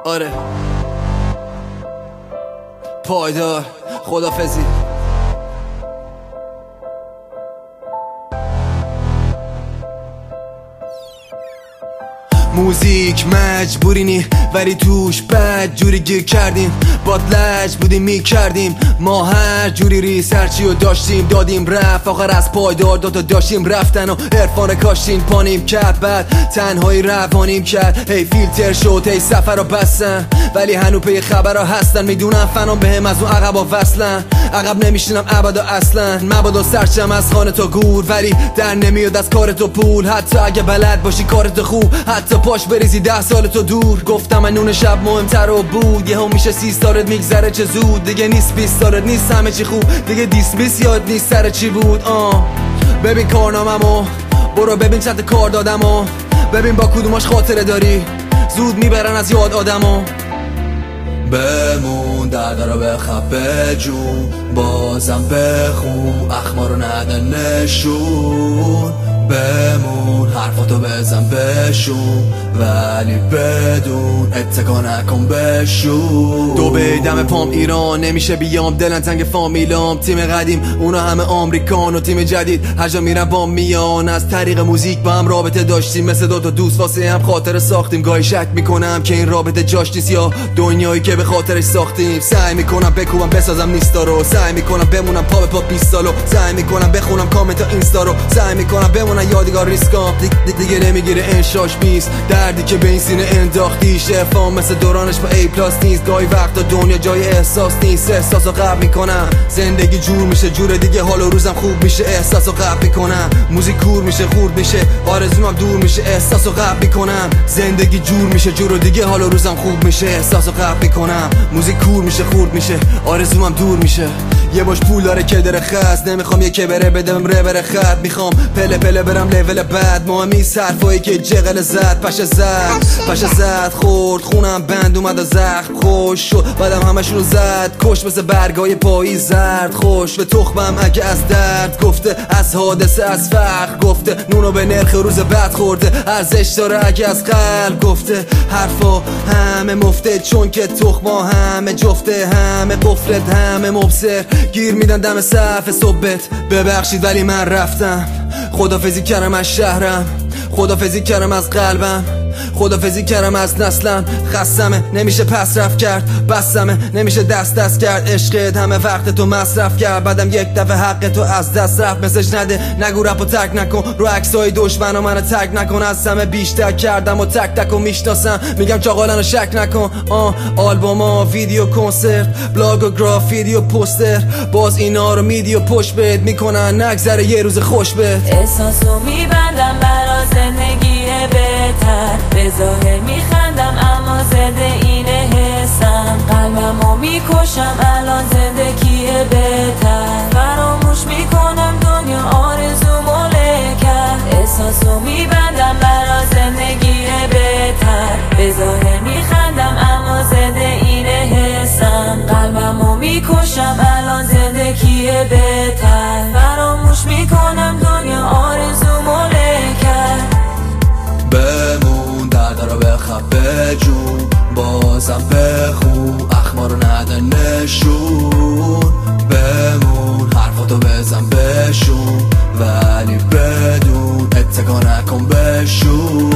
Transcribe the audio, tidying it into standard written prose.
آره پایدار خدافظی. موزیک مجبوری نی ولی توش بد جوری گیر کردیم، باد لج بودیم میکردیم ما هر جوری ریسرچی و داشتیم دادیم رفت آخر از پایدار دوتا داشتیم رفتن و عرفان کاشتین پانیم کرد بعد تنهایی روانیم کرد. هی فیلتر شد هی سفر رو بستن ولی هنو پی خبر ها هستن، میدونم فنام بهم از اون عقب ها وصلن، عقب نمیشینم ابدا اصلا مبادا سرچم از خانه تا گور ولی در نمیاد از کار تو پول، حتی اگه بلد باشی کارت خوب حتی پاش بریزی 10 سال تو دور. گفتم من نون شب مهمتر و بود یه هم میشه 30 سالت میگذره چه زود، دیگه نیست 20 سالت نیست همه چی خوب، دیگه دیسمیس یاد نیست سر چی بود. ببین کارناممو برو ببین چند کار دادمو، ببین با کدوماش خاطره داری زود میبرن از یاد آدمو. بمون درد رو بخواب بجون بازم بخون اخمارو نده نشون، بمون حرفاتو بزن بشون ولی بدون اتکا نکن بشون. دو بیدم پام ایران نمیشه بیام دلن تنگ فامیلام، تیم قدیم اونا همه آمریکان و تیم جدید هر جا میرن با میان، از طریق موزیک با هم رابطه داشتیم مثل دوتا دوست واسه هم خاطر ساختیم، گاهی شک میکنم که این رابطه جاش نیست یا دنیایی که به خاطرش ساختیم. سعی میکنم بکوبم بسازم نیستا رو، سعی میکنم بمونم پا به پا 20 سالو، سعی میکنم بخونم کامنت اینستا رو، سعی میکنم بمونم یادگار ریسکام دیگه نمیگیره انشاش بیست دردی که به این سینه انداختیش، افام مثل دورانش با ای پلاس نیست، گاهی وقتا دنیا جای احساس نیست، احساسو قبل میکنم زندگی جور میشه جور دیگه حال و روزم خوب میشه، احساسو قبل میکنم موزیک کور میشه خورد میشه آرزومم دور میشه، احساسو قبل میکنم زندگی جور میشه جور دیگه حال و روزم خوب میشه، احساسو قبل میکنم موزیک کور میشه خورد میشه آرزومم دور میشه. یه باش پول داره که داره خست نمیخوام یه که بره بدم ره بره خط، میخوام پله پله برم لول بعد مهمی صرفایی که جغل زد پشه زد خورد خونم بند اومد و زخم خوش شد بعدم همشونو زد کش مثل برگای پاییز زرد خوش به تخمم اگه از درد گفته از حادثه از فقر گفته نونو به نرخ روز بعد خورده ارزش داره اگه از قلب گفته حرفا همه مفته چون که تخما همه جفته همه قفلت همه مبصر گیر میدن دم صف صبحت. ببخشید ولی من رفتم خدافظی کردم از شهرم، خدافظی کردم از قلبم، خدافظی کردم از نسلم، خستمه نمیشه پس رفت کرد بسمه نمیشه دست کرد، عشقت همه وقت تو مصرف کرد بعدم یک دفعه حق تو از دست رفت، مسج نده نگو رپو تک نکن رو عکسای دشمنا منو تک نکن، از همه بیشتر کردم و تک تک و میشناسم میگم چاقالانو شک نکن. آلبوما ویدیو کنسرت بلاگ و گرافیتی و پوستر باز اینا رو میدی و پشت بهت میکنن نگذره یه روز خوش بهت. احساسو میبندم برا زندگی بهتر به ظاهر میخندم اما زده اینه حسم، قلبمو میکشم الان زندگی بهتر فراموش میکنم دنیا آرزومو کرد. احساسو میبندم برا زندگی بهتر به ظاهر میخندم اما زده اینه حسم، قلبمو میکشم الان زندگی بهتر فراموش میکنم دنیا آرزومو کرد. بمون درد رو بخواب بجون بازم بخون اخمارو نده نشون، بمون حرفاتو بزن بشون ولی بدون اتکا نکن بشون.